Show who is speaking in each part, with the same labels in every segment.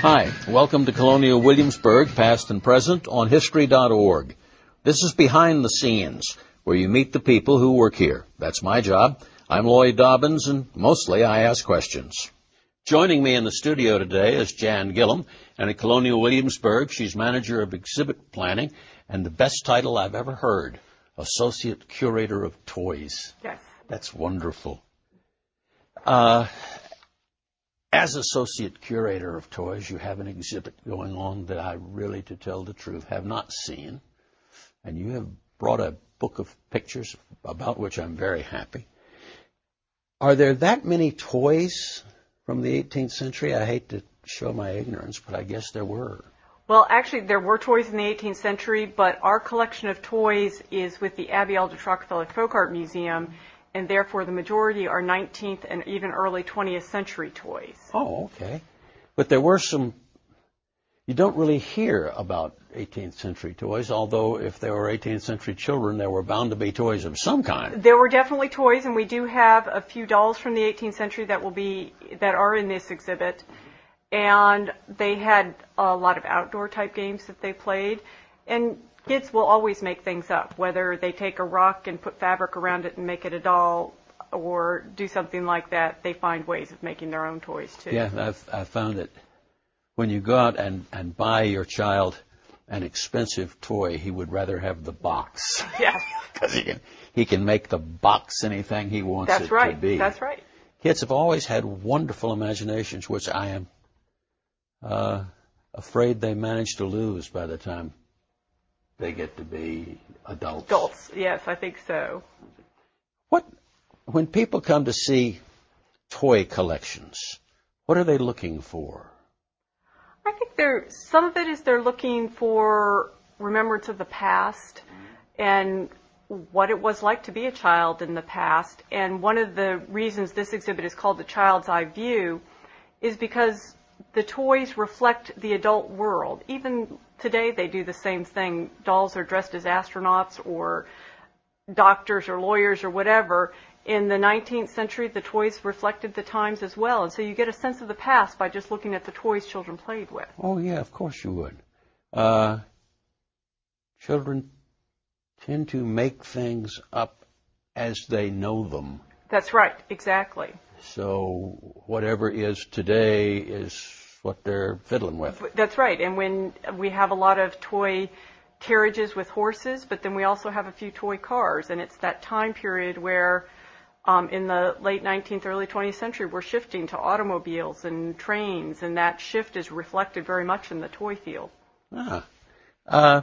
Speaker 1: Hi, welcome to Colonial Williamsburg, past and present, on History.org. This is Behind the Scenes, where you meet the people who work here. That's my job. I'm Lloyd Dobbins, and mostly I ask questions. Joining me in the studio today is Jan Gillum, and at Colonial Williamsburg, she's manager of exhibit planning, and the best title I've ever heard, Associate Curator of Toys.
Speaker 2: Yes.
Speaker 1: That's wonderful. As Associate Curator of Toys, you have an exhibit going on that I really, to tell the truth, have not seen. And you have brought a book of pictures about which I'm very happy. Are there that many toys from the 18th century? I hate to show my ignorance, but I guess there were.
Speaker 2: Well, actually, there were toys in the 18th century, but our collection of toys is with the Abbey Aldrich Rockefeller Folk Art Museum, and therefore the majority are 19th and even early 20th century toys.
Speaker 1: Oh, okay. But there were some, you don't really hear about 18th century toys, although if there were 18th century children, there were bound to be toys of some kind.
Speaker 2: There were definitely toys, and we do have a few dolls from the 18th century that are in this exhibit. And they had a lot of outdoor type games that they played. And kids will always make things up, whether they take a rock and put fabric around it and make it a doll or do something like that. They find ways of making their own toys, too.
Speaker 1: Yeah, I've found it. When you go out and buy your child an expensive toy, he would rather have the box.
Speaker 2: Yes.
Speaker 1: Because he can make the box anything he wants it to be.
Speaker 2: That's right.
Speaker 1: Kids have always had wonderful imaginations, which I am afraid they manage to lose by the time they get to be adults.
Speaker 2: Adults, yes, I think so.
Speaker 1: When people come to see toy collections, what are they looking for?
Speaker 2: I think some of it is they're looking for remembrance of the past and what it was like to be a child in the past. And one of the reasons this exhibit is called The Child's Eye View is because the toys reflect the adult world. Even today they do the same thing. Dolls are dressed as astronauts or doctors or lawyers or whatever. In the 19th century, the toys reflected the times as well. And so you get a sense of the past by just looking at the toys children played with.
Speaker 1: Oh, yeah, of course you would. Children tend to make things up as they know them.
Speaker 2: That's right, exactly.
Speaker 1: So whatever is today is what they're fiddling with.
Speaker 2: That's right. And when we have a lot of toy carriages with horses, but then we also have a few toy cars. And it's that time period where in the late 19th, early 20th century, we're shifting to automobiles and trains, and that shift is reflected very much in the toy field.
Speaker 1: How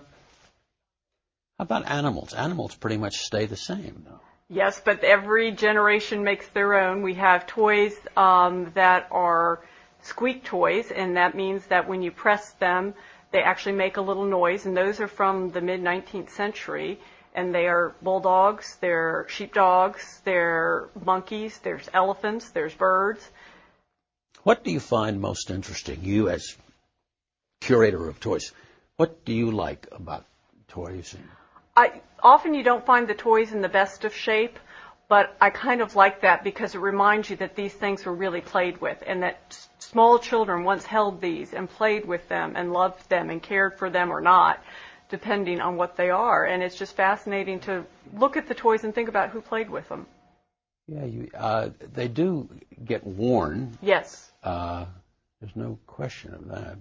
Speaker 1: about animals? Animals pretty much stay the same, though.
Speaker 2: Yes, but every generation makes their own. We have toys that are squeak toys, and that means that when you press them, they actually make a little noise, and those are from the mid-19th century. And they are bulldogs, they're sheepdogs, they're monkeys, there's elephants, there's birds.
Speaker 1: What do you find most interesting, you as curator of toys? What do you like about toys?
Speaker 2: Often you don't find the toys in the best of shape, but I kind of like that because it reminds you that these things were really played with and that small children once held these and played with them and loved them and cared for them or not, depending on what they are. And it's just fascinating to look at the toys and think about who played with them.
Speaker 1: Yeah, they do get worn.
Speaker 2: Yes.
Speaker 1: There's no question of that.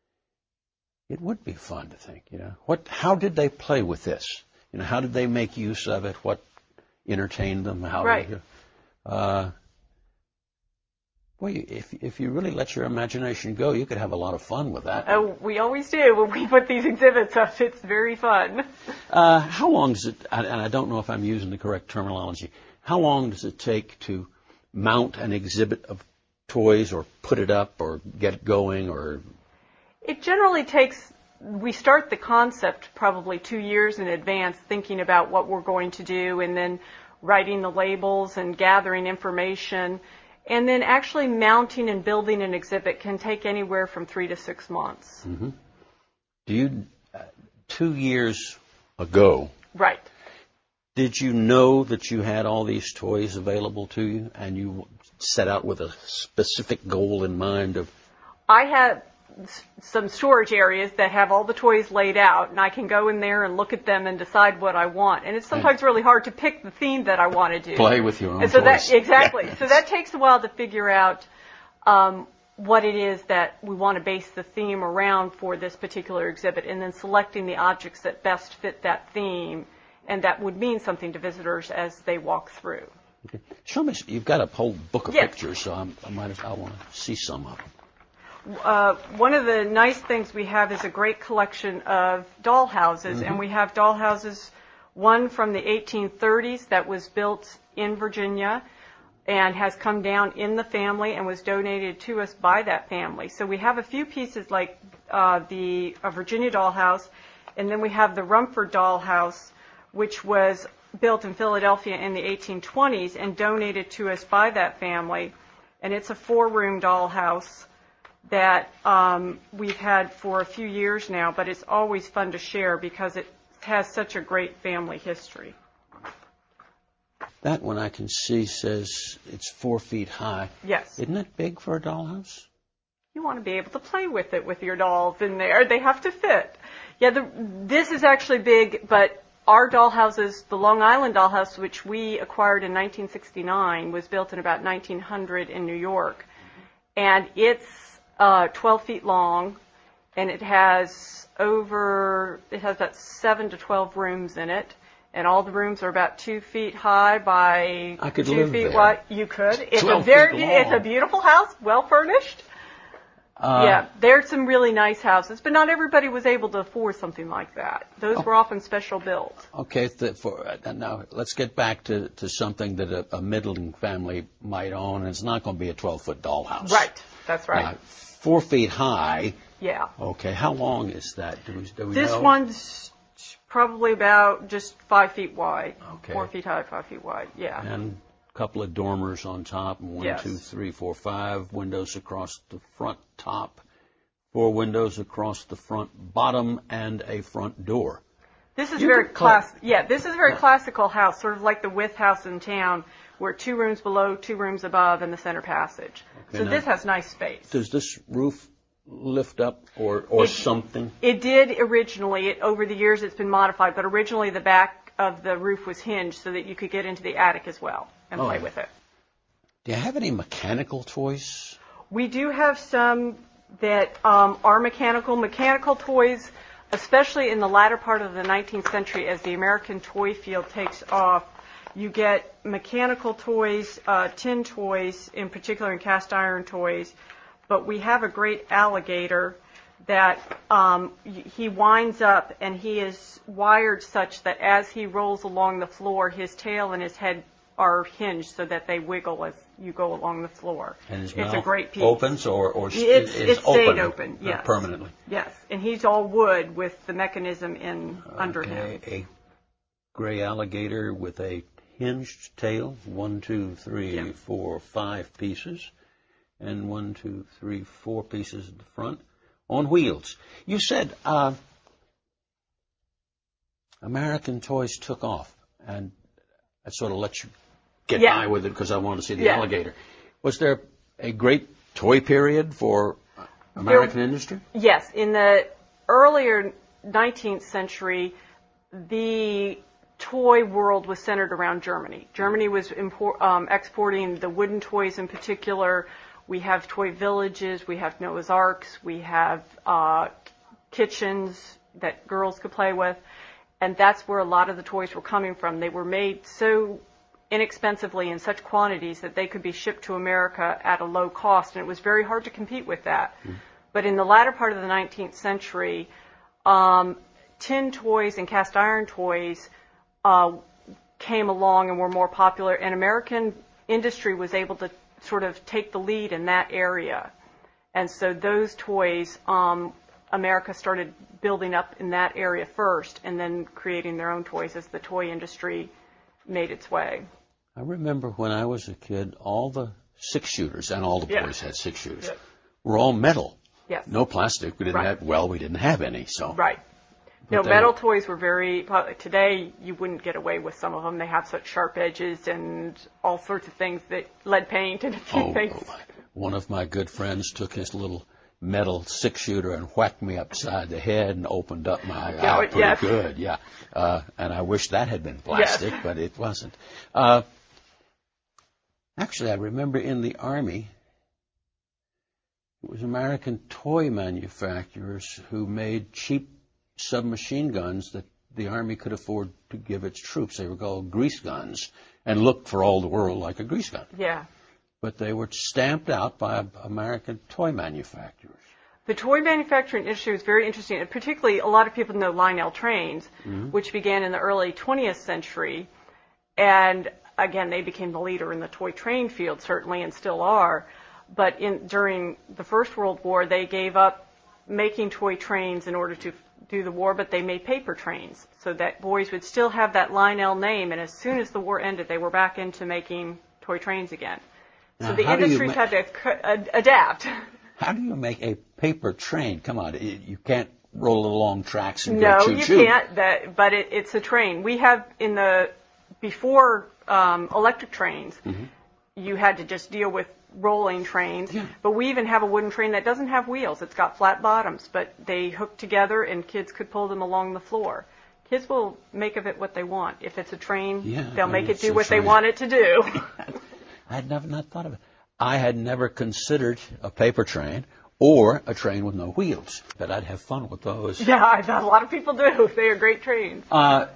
Speaker 1: It would be fun to think, how did they play with this? How did they make use of it? What entertained them?
Speaker 2: Right.
Speaker 1: If you really let your imagination go, you could have a lot of fun with that.
Speaker 2: Oh, we always do when we put these exhibits up. It's very fun.
Speaker 1: How long does it, and I don't know if I'm using the correct terminology, how long does it take to mount an exhibit of toys or put it up or get it going? Or
Speaker 2: it generally takes, we start the concept probably 2 years in advance, thinking about what we're going to do and then writing the labels and gathering information. And then actually mounting and building an exhibit can take anywhere from 3 to 6 months.
Speaker 1: Mm-hmm. Do you, 2 years ago,
Speaker 2: right?
Speaker 1: Did you know that you had all these toys available to you and you set out with a specific goal in mind of?
Speaker 2: some storage areas that have all the toys laid out, and I can go in there and look at them and decide what I want. And it's sometimes really hard to pick the theme that I want to do.
Speaker 1: Play with your own
Speaker 2: and so
Speaker 1: toys.
Speaker 2: Exactly. So that takes a while to figure out what it is that we want to base the theme around for this particular exhibit, and then selecting the objects that best fit that theme, and that would mean something to visitors as they walk through.
Speaker 1: Okay. Show me. You've got a whole book of
Speaker 2: Yes.
Speaker 1: pictures, so I want to see some of them.
Speaker 2: One of the nice things we have is a great collection of dollhouses, and we have dollhouses, one from the 1830s that was built in Virginia and has come down in the family and was donated to us by that family. So we have a few pieces like the Virginia dollhouse, and then we have the Rumford dollhouse, which was built in Philadelphia in the 1820s and donated to us by that family. And it's a 4-room dollhouse that we've had for a few years now, but it's always fun to share because it has such a great family history.
Speaker 1: That one I can see says it's 4 feet high.
Speaker 2: Yes.
Speaker 1: Isn't that big for a dollhouse?
Speaker 2: You want to be able to play with it with your dolls in there. They have to fit. Yeah, this is actually big, but our dollhouses, the Long Island dollhouse, which we acquired in 1969, was built in about 1900 in New York. And it's 12 feet long, and it has about 7 to 12 rooms in it. And all the rooms are about 2 feet high by
Speaker 1: I could
Speaker 2: 2
Speaker 1: live
Speaker 2: feet
Speaker 1: there.
Speaker 2: wide. You could. It's
Speaker 1: 12 feet long.
Speaker 2: it's a beautiful house, well furnished. Yeah, there's some really nice houses, but not everybody was able to afford something like that. Those were often special built.
Speaker 1: Okay, now let's get back to something that a middling family might own, and it's not going to be a 12-foot dollhouse.
Speaker 2: Right, that's right.
Speaker 1: 4 feet high.
Speaker 2: Yeah.
Speaker 1: Okay, how long is that? Do we
Speaker 2: This
Speaker 1: know?
Speaker 2: one's probably about just 5 feet wide.
Speaker 1: Okay.
Speaker 2: 4 feet high, 5 feet wide, yeah.
Speaker 1: And a couple of dormers on top, and 1,
Speaker 2: Yes.
Speaker 1: 2, 3, 4, 5 windows across the front top, 4 windows across the front bottom, and a front door.
Speaker 2: This is
Speaker 1: You
Speaker 2: very
Speaker 1: could
Speaker 2: classic. Yeah, this is a very classical house, sort of like the Wythe house in town, where 2 rooms below, 2 rooms above, and the center passage.
Speaker 1: Okay,
Speaker 2: So
Speaker 1: now-
Speaker 2: this has nice space.
Speaker 1: Does this roof lift up or something?
Speaker 2: It did originally. Over the years, it's been modified, but originally the back of the roof was hinged so that you could get into the attic as well and play with it.
Speaker 1: Do you have any mechanical toys?
Speaker 2: We do have some that are mechanical. Mechanical toys, especially in the latter part of the 19th century, as the American toy field takes off, you get mechanical toys, tin toys, in particular, and cast iron toys. But we have a great alligator that he winds up, and he is wired such that as he rolls along the floor, his tail and his head are hinged so that they wiggle as you go along the floor.
Speaker 1: And his
Speaker 2: It's
Speaker 1: mouth
Speaker 2: a great piece.
Speaker 1: opens or
Speaker 2: It's
Speaker 1: is
Speaker 2: stayed open, yes.
Speaker 1: permanently?
Speaker 2: Yes, and he's all wood with the mechanism under him.
Speaker 1: A gray alligator with a hinged tail, 1, 2, 3,
Speaker 2: Yeah.
Speaker 1: 4, 5 pieces, and 1, 2, 3, 4 pieces at the front on wheels. You said American toys took off, and I sort of let you get by with it because I wanted to see the alligator. Was there a great toy period for American industry?
Speaker 2: Yes, in the earlier 19th century, the toy world was centered around Germany. Germany was exporting the wooden toys in particular. We have toy villages, we have Noah's Arks, we have kitchens that girls could play with, and that's where a lot of the toys were coming from. They were made so inexpensively in such quantities that they could be shipped to America at a low cost, and it was very hard to compete with that. But in the latter part of the 19th century, tin toys and cast iron toys came along and were more popular, and American industry was able to sort of take the lead in that area. And so those toys, America started building up in that area first and then creating their own toys as the toy industry made its way.
Speaker 1: I remember when I was a kid, all the 6-shooters, and all the boys had 6-shooters, were all metal.
Speaker 2: Yes.
Speaker 1: No plastic. We didn't have any. So.
Speaker 2: Right. No, metal toys were very popular. Today, you wouldn't get away with some of them. They have such sharp edges and all sorts of things that lead paint and a few things.
Speaker 1: One of my good friends took his little metal 6-shooter and whacked me upside the head and opened up my eye pretty
Speaker 2: yes.
Speaker 1: good, yeah. And I wish that had been plastic,
Speaker 2: yes.
Speaker 1: but it wasn't. Actually, I remember in the Army, it was American toy manufacturers who made cheap submachine guns that the Army could afford to give its troops. They were called grease guns and looked for all the world like a grease gun.
Speaker 2: Yeah.
Speaker 1: But they were stamped out by American toy manufacturers.
Speaker 2: The toy manufacturing industry was very interesting, and particularly a lot of people know Lionel trains, which began in the early 20th century. And again, they became the leader in the toy train field, certainly, and still are. But during the First World War, they gave up making toy trains in order to do the war, but they made paper trains so that boys would still have that Lionel name. And as soon as the war ended, they were back into making toy trains again.
Speaker 1: Now,
Speaker 2: so the industry's had to adapt.
Speaker 1: How do you make a paper train? Come on, you can't roll it along tracks and
Speaker 2: no,
Speaker 1: go choo-choo.
Speaker 2: You can't. But it's a train. We have before electric trains, you had to just deal with rolling trains.
Speaker 1: Yeah.
Speaker 2: But we even have a wooden train that doesn't have wheels. It's got flat bottoms, but they hook together and kids could pull them along the floor. Kids will make of it what they want. If it's a train, they'll make it do what they want it to do.
Speaker 1: I had never not thought of it. I had never considered a paper train or a train with no wheels, but I'd have fun with those.
Speaker 2: Yeah, a lot of people do. They are great trains.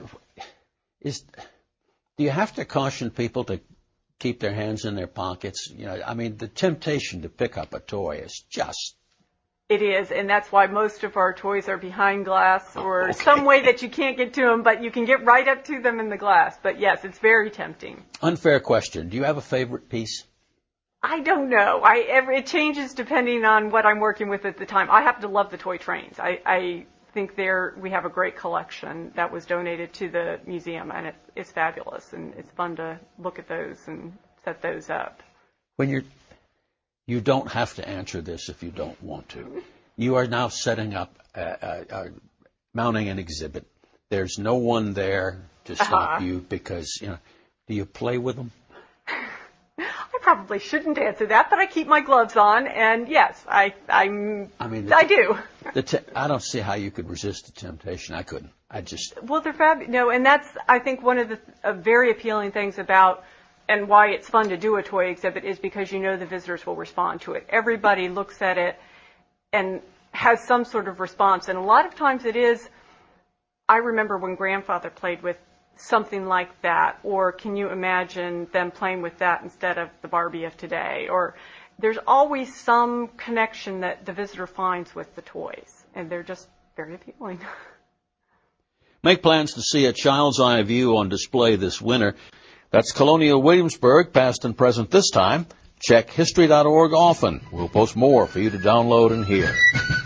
Speaker 1: Do you have to caution people to keep their hands in their pockets? You know, I mean, the temptation to pick up a toy is just...
Speaker 2: It is, and that's why most of our toys are behind glass or some way that you can't get to them, but you can get right up to them in the glass. But yes, it's very tempting.
Speaker 1: Unfair question. Do you have a favorite piece?
Speaker 2: I don't know. It changes depending on what I'm working with at the time. I happen to love the toy trains. I think we have a great collection that was donated to the museum, and it's fabulous, and it's fun to look at those and set those up.
Speaker 1: You don't have to answer this if you don't want to. You are now setting up, mounting an exhibit. There's no one there to stop you because, do you play with them?
Speaker 2: I probably shouldn't answer that, but I keep my gloves on, and yes, I do.
Speaker 1: I don't see how you could resist the temptation. I couldn't.
Speaker 2: Well, they're fabulous. No, and that's, I think, one of the very appealing things about and why it's fun to do a toy exhibit is because the visitors will respond to it. Everybody looks at it and has some sort of response. And a lot of times it is, I remember when grandfather played with something like that, or can you imagine them playing with that instead of the Barbie of today? Or there's always some connection that the visitor finds with the toys, and they're just very appealing.
Speaker 1: Make plans to see a child's eye view on display this winter. That's Colonial Williamsburg, past and present this time. Check history.org often. We'll post more for you to download and hear.